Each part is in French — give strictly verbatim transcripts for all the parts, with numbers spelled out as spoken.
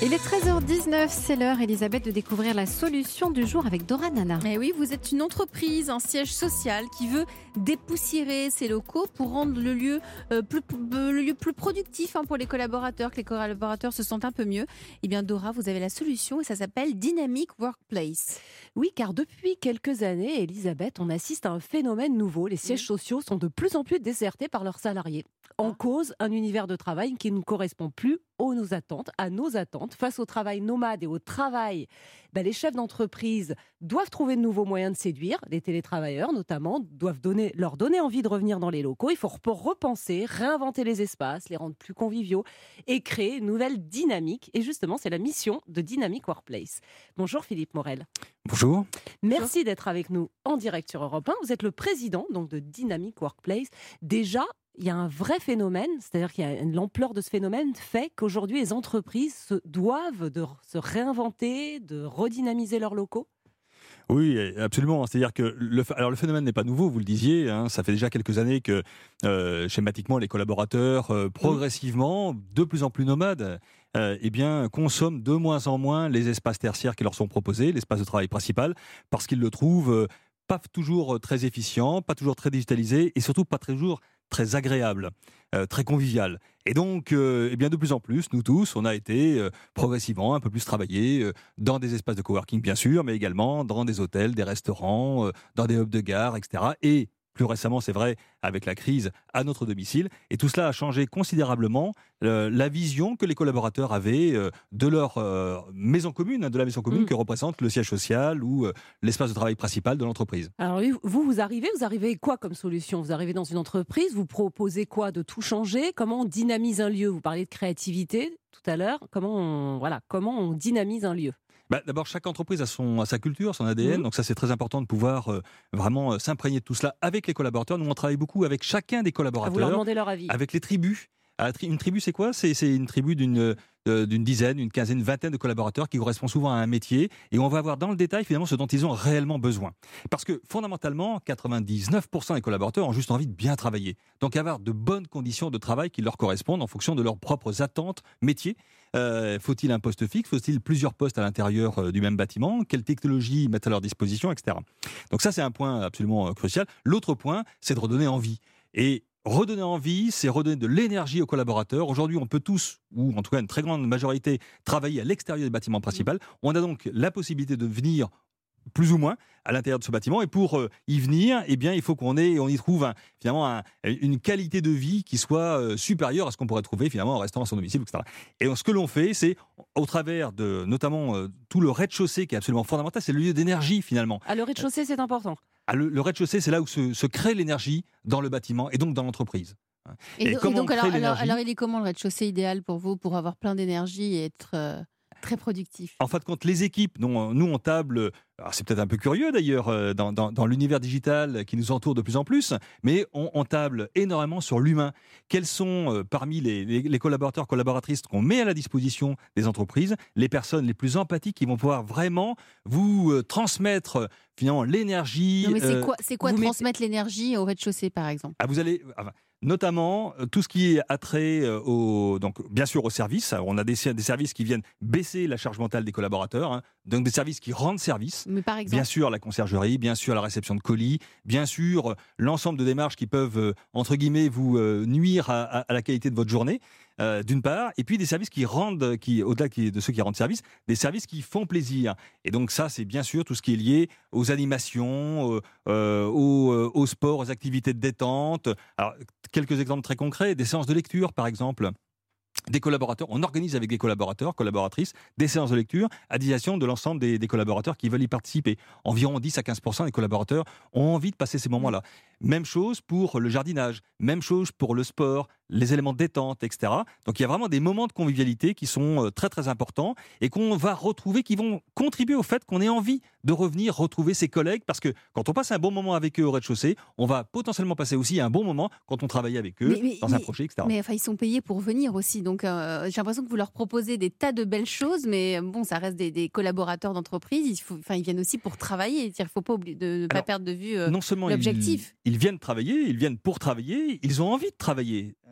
Il est treize heures dix-neuf, c'est l'heure, Elisabeth, de découvrir la solution du jour avec Dora Nana. Mais oui, vous êtes une entreprise, un siège social qui veut dépoussiérer ses locaux pour rendre le lieu, euh, plus, euh, le lieu plus productif hein, pour les collaborateurs, que les collaborateurs se sentent un peu mieux. Eh bien Dora, vous avez la solution et ça s'appelle Dynamic Workplace. Oui, car depuis quelques années, Elisabeth, on assiste à un phénomène nouveau. Les sièges sociaux sont de plus en plus désertés par leurs salariés. En cause, un univers de travail qui ne correspond plus aux nos attentes, à nos attentes. Face au travail nomade et au travail, ben les chefs d'entreprise doivent trouver de nouveaux moyens de séduire. Les télétravailleurs, notamment, doivent donner, leur donner envie de revenir dans les locaux. Il faut repenser, réinventer les espaces, les rendre plus conviviaux et créer une nouvelle dynamique. Et justement, c'est la mission de Dynamic Workplace. Bonjour Philippe Morel. Bonjour. Merci Bonjour. D'être avec nous en direct sur Europe un. Vous êtes le président donc, de Dynamic Workplace. Déjà, il y a un vrai phénomène, c'est-à-dire qu'il y a l'ampleur de ce phénomène fait qu'aujourd'hui les entreprises se doivent de se réinventer, de redynamiser leurs locaux. Oui, absolument. C'est-à-dire que le, alors le phénomène n'est pas nouveau, vous le disiez. Hein, ça fait déjà quelques années que euh, schématiquement les collaborateurs euh, progressivement, de plus en plus nomades, euh, eh bien consomment de moins en moins les espaces tertiaires qui leur sont proposés, l'espace de travail principal, parce qu'ils le trouvent euh, pas toujours très efficient, pas toujours très digitalisé et surtout pas toujours très agréable, euh, très convivial. Et donc, euh, eh bien, de plus en plus, nous tous, on a été euh, progressivement un peu plus travaillés euh, dans des espaces de coworking, bien sûr, mais également dans des hôtels, des restaurants, euh, dans des hubs de gare, et cetera. Et plus récemment, c'est vrai, avec la crise à notre domicile. Et tout cela a changé considérablement euh, la vision que les collaborateurs avaient euh, de leur euh, maison commune, de la maison commune mmh. que représente le siège social ou euh, l'espace de travail principal de l'entreprise. Alors vous, vous arrivez, vous arrivez quoi comme solution ? Vous arrivez dans une entreprise, vous proposez quoi ? De tout changer ? Comment on dynamise un lieu ? Vous parliez de créativité tout à l'heure. Comment on, voilà, comment on dynamise un lieu ? Bah, d'abord, chaque entreprise a, son, a sa culture, son A D N, mmh. donc ça c'est très important de pouvoir euh, vraiment euh, s'imprégner de tout cela avec les collaborateurs. Nous on travaille beaucoup avec chacun des collaborateurs, vous leur demandez leur avis. Avec les tribus. Une tribu c'est quoi ? c'est, c'est une tribu d'une, euh, d'une dizaine, une quinzaine, une vingtaine de collaborateurs qui correspond souvent à un métier et on va voir dans le détail finalement ce dont ils ont réellement besoin. Parce que fondamentalement, quatre-vingt-dix-neuf pour cent des collaborateurs ont juste envie de bien travailler. Donc avoir de bonnes conditions de travail qui leur correspondent en fonction de leurs propres attentes métiers. Euh, faut-il un poste fixe ? Faut-il plusieurs postes à l'intérieur euh, du même bâtiment ? Quelles technologies mettre à leur disposition, et cetera. Donc ça, c'est un point absolument euh, crucial. L'autre point, c'est de redonner envie. Et redonner envie, c'est redonner de l'énergie aux collaborateurs. Aujourd'hui, on peut tous, ou en tout cas une très grande majorité, travailler à l'extérieur du bâtiment principal. On a donc la possibilité de venir plus ou moins à l'intérieur de ce bâtiment et pour euh, y venir, eh bien, il faut qu'on ait, on y trouve un, finalement un, une qualité de vie qui soit euh, supérieure à ce qu'on pourrait trouver finalement en restant à son domicile, et cetera. Et donc, ce que l'on fait, c'est au travers de notamment euh, tout le rez-de-chaussée qui est absolument fondamental, c'est le lieu d'énergie finalement. Ah, le rez-de-chaussée, c'est important. Ah, le, le rez-de-chaussée, c'est là où se, se crée l'énergie dans le bâtiment et donc dans l'entreprise. Et, et, do, et donc alors, alors, alors, il est comment le rez-de-chaussée idéal pour vous pour avoir plein d'énergie et être euh... très productif. En fin de compte, les équipes, nous, nous on table, alors c'est peut-être un peu curieux d'ailleurs, dans, dans, dans l'univers digital qui nous entoure de plus en plus, mais on, on table énormément sur l'humain. Quels sont euh, parmi les, les, les collaborateurs, collaboratrices qu'on met à la disposition des entreprises, les personnes les plus empathiques qui vont pouvoir vraiment vous euh, transmettre finalement l'énergie. Non mais c'est quoi, c'est quoi euh, transmettre mettez... l'énergie au rez-de-chaussée par exemple ? Ah, vous allez... Enfin, notamment tout ce qui est attrait au, donc bien sûr aux services. On a des, des services qui viennent baisser la charge mentale des collaborateurs, hein, donc des services qui rendent service. Mais par exemple, bien sûr la conciergerie, bien sûr la réception de colis, bien sûr l'ensemble de démarches qui peuvent euh, entre guillemets vous euh, nuire à, à, à la qualité de votre journée. Euh, d'une part, et puis des services qui rendent, qui, au-delà de ceux qui rendent service, des services qui font plaisir. Et donc ça, c'est bien sûr tout ce qui est lié aux animations, euh, au, au sport, aux activités de détente. Alors, quelques exemples très concrets, des séances de lecture, par exemple. Des collaborateurs, on organise avec des collaborateurs, collaboratrices, des séances de lecture à destination de l'ensemble des, des collaborateurs qui veulent y participer. Environ dix à quinze pour cent des collaborateurs ont envie de passer ces moments-là. Même chose pour le jardinage, même chose pour le sport, les éléments de détente, et cetera. Donc il y a vraiment des moments de convivialité qui sont très très importants et qu'on va retrouver, qui vont contribuer au fait qu'on ait envie de revenir retrouver ses collègues, parce que quand on passe un bon moment avec eux au rez-de-chaussée, on va potentiellement passer aussi un bon moment quand on travaille avec eux, mais, mais, dans mais, un projet, et cetera. Mais enfin, ils sont payés pour venir aussi, donc euh, j'ai l'impression que vous leur proposez des tas de belles choses, mais bon, ça reste des, des collaborateurs d'entreprise, il faut, enfin, ils viennent aussi pour travailler, il ne faut pas oublier de ne pas Alors, perdre de vue euh, non seulement l'objectif. Ils, ils viennent travailler, ils viennent pour travailler, ils ont envie de travailler.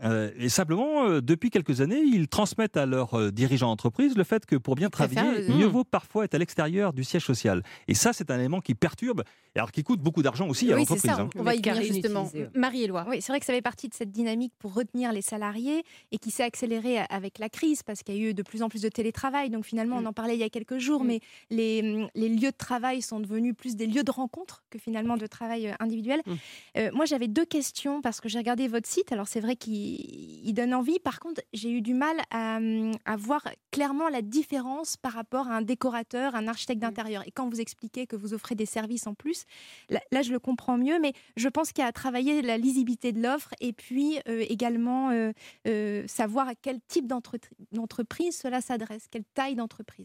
Euh, et simplement, euh, depuis quelques années, ils transmettent à leurs euh, dirigeants d'entreprise le fait que pour bien travailler, préfèrent- mieux vaut parfois être à l'extérieur du siège social. Et ça, c'est un élément qui perturbe, et alors qui coûte beaucoup d'argent aussi à Oui, c'est l'entreprise. ça. hein. On va y Le mètre venir carré justement. inutilisé. Marie-Éloi. Oui, c'est vrai que ça fait partie de cette dynamique pour retenir les salariés et qui s'est accélérée avec la crise parce qu'il y a eu de plus en plus de télétravail. Donc finalement, on en parlait il y a quelques jours, Mm. mais les, les lieux de travail sont devenus plus des lieux de rencontre que finalement de travail euh, individuel. Mm. Euh, moi, j'avais deux questions parce que j'ai regardé votre site. Alors c'est vrai qu'il il donne envie. Par contre, j'ai eu du mal à, à voir clairement la différence par rapport à un décorateur, un architecte d'intérieur. Et quand vous expliquez que vous offrez des services en plus, là, là, je le comprends mieux, mais je pense qu'il y a à travailler la lisibilité de l'offre et puis euh, également euh, euh, savoir à quel type d'entre- d'entreprise cela s'adresse, quelle taille d'entreprise.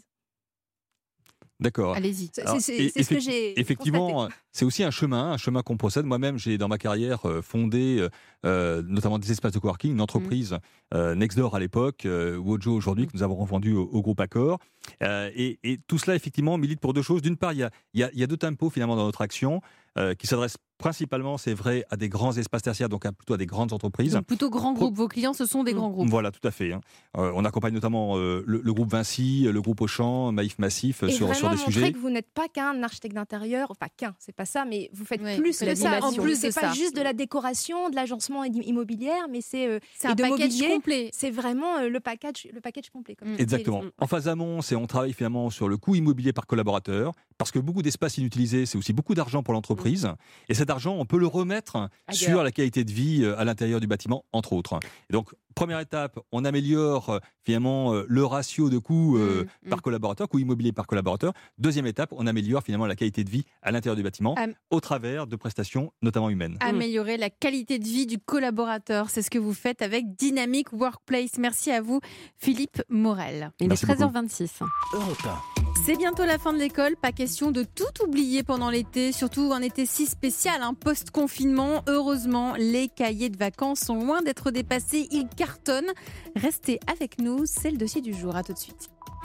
D'accord. Allez-y. C'est Alors, c'est- et- c'est ce que effecti- j'ai constaté. Effectivement, c'est aussi un chemin, un chemin qu'on procède. Moi-même, j'ai dans ma carrière euh, fondé euh, euh, notamment des espaces de coworking, une entreprise euh, Nextdoor à l'époque, euh, Wojo aujourd'hui, que nous avons revendu au, au groupe Accor. Euh, et, et tout cela, effectivement, milite pour deux choses. D'une part, il y a, il y a- il y a deux tempos finalement dans notre action euh, qui s'adressent principalement, c'est vrai, à des grands espaces tertiaires, donc à, plutôt à des grandes entreprises. Donc plutôt grands groupes. Vos clients, ce sont des grands groupes. Voilà, tout à fait. hein. Euh, on accompagne notamment euh, le, le groupe Vinci, le groupe Auchan, Maïf Massif euh, Et sur, vraiment sur des montrer sujets. que vous n'êtes pas qu'un architecte d'intérieur, enfin qu'un, c'est pas ça, mais vous faites Oui, plus c'est que ça. En l'animation. plus, de c'est pas ça. juste de la décoration, de l'agencement im- immobilière, mais c'est euh, C'est et un de package mobilier. complet. c'est vraiment euh, le package, le package complet. Comme Mm. tu disais, Exactement. Elisa. En phase amont, c'est on travaille finalement sur le coût immobilier par collaborateur, parce que beaucoup d'espaces inutilisés, c'est aussi beaucoup d'argent pour l'entreprise. Et cet argent, on peut le remettre sur la qualité de vie euh, à l'intérieur du bâtiment, entre autres. Et donc, première étape, on améliore euh, finalement euh, le ratio de coût euh, Mm, mm. par collaborateur, coût immobilier par collaborateur. Deuxième étape, on améliore finalement la qualité de vie à l'intérieur du bâtiment, Am- au travers de prestations, notamment humaines. Améliorer la qualité de vie du collaborateur. C'est ce que vous faites avec Dynamic Workplace. Merci à vous, Philippe Morel. Il est Merci beaucoup. treize heures vingt-six. Europe un. C'est bientôt la fin de l'école, pas question de tout oublier pendant l'été, surtout un été si spécial, un post-confinement. Heureusement, les cahiers de vacances sont loin d'être dépassés, ils cartonnent. Restez avec nous, c'est le dossier du jour, à tout de suite.